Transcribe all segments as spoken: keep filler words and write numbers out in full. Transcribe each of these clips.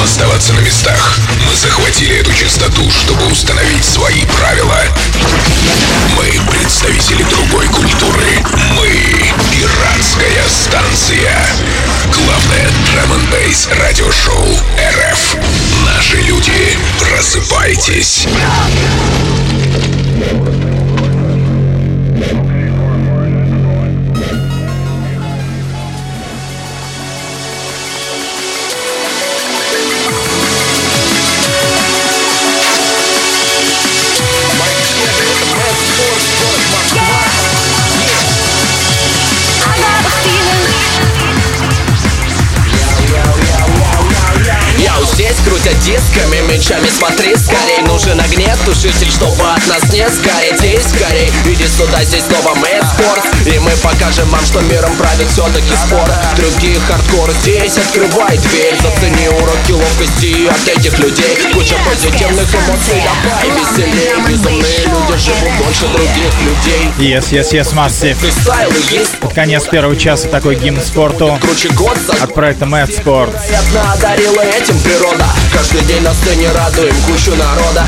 оставаться на местах. Мы захватили эту частоту, чтобы установить свои правила. Мы представители другой культуры. Мы пиратская станция. Главное драм-н-бейс радиошоу эр эф. Наши люди, просыпайтесь. Здесь крутят дисками, мечами, смотри скорей. Нужен огнетушитель, чтобы от нас не сгореть. И скорей, иди сюда, здесь снова Mad Sports. И мы покажем вам, что миром правит все-таки спорт. Другие хардкор здесь, открывай дверь. Зацени уроки ловкости от этих людей. Куча позитивных эмоций, давай веселей. Безумные люди живут дольше других людей. Yes, yes, yes, Massive. Под конец первого часа такой гимн спорту от проекта Mad Sports. Одарила этим природа. Каждый день на сцене радуем кучу народа.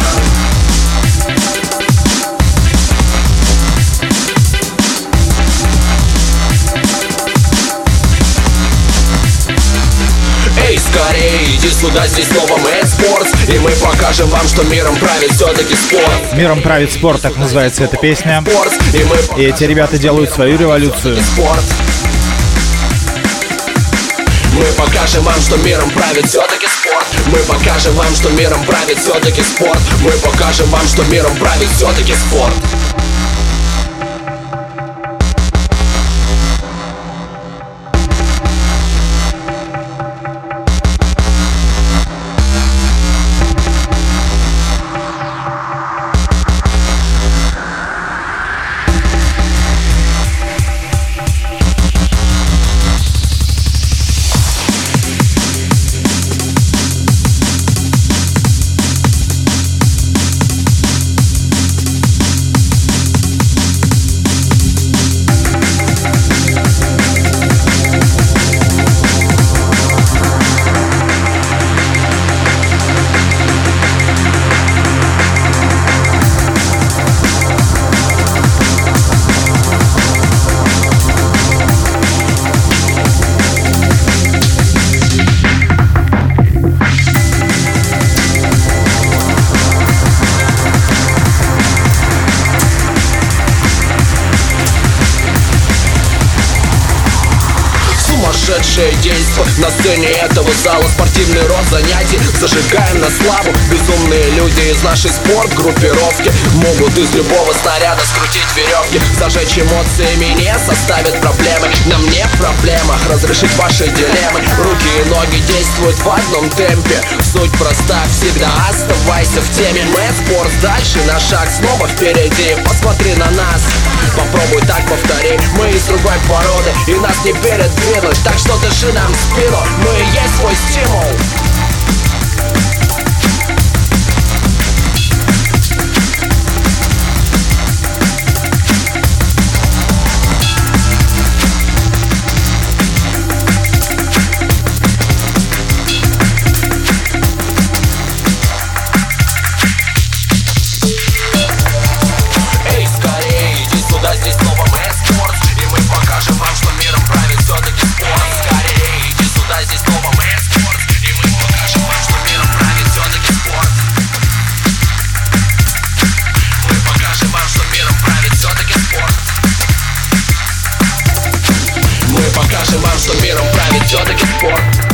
Эй, скорее, иди сюда, здесь снова Mad Sports. И мы покажем вам, что миром правит все-таки спорт. Миром правит спорт, так называется эта песня. И, мы И эти ребята делают свою революцию. Спорт. Мы покажем вам, что миром правит все-таки спорт. Мы покажем вам, что миром правит все-таки спорт. Мы покажем вам, что миром правит все-таки спорт. Сумасшедшее действо на сцене этого зала. Спортивный род занятий, зажигаем на славу. Безумные люди из нашей спорт-группировки могут из любого снаряда скрутить веревки. Зажечь эмоциями не составит проблемы. Нам не проблема разрешить ваши дилеммы. Руки и ноги действуют в одном темпе. Суть проста, всегда оставайся в теме. Mad Sports дальше на шаг, снова впереди. Посмотри на нас, попробуй так повтори. Мы из другой породы и нас не передвинуть. Так что дыши нам в спину, мы и есть свой стимул. Эй, скорее, иди сюда, здесь снова Mad Sports. И мы покажем вам, что миром правит все-таки спорт. Скорее, иди сюда, здесь снова Mad Sports. И мы покажем вам, что миром правит все-таки спорт. Мы покажем вам, что миром правит все-таки спорт. Мы покажем вам, что миром правит все-таки спорт.